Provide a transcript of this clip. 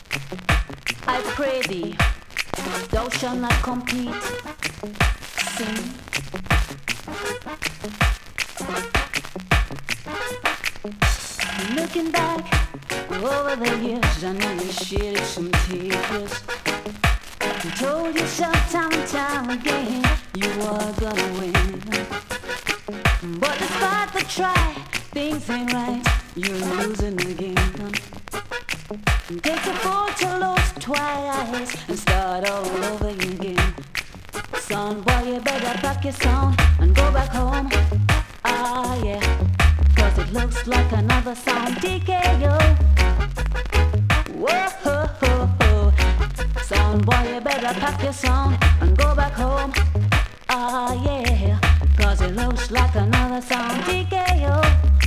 I pray thee, thou shalt not compete. Sing. Looking back over the years, I know you shed some tears. You told yourself time and time again you were gonna win. But despite the try, things ain't right, you're losing again. Take a fall to lose twice and start all over again. Son, boy, you better pack your son and go back home. Ah, yeah, 'cause it looks like another sound TKO. Whoa, ho, ho, ho. Son, boy, you better pack your son and go back home. Ah, yeah, 'cause it looks like another sound TKO.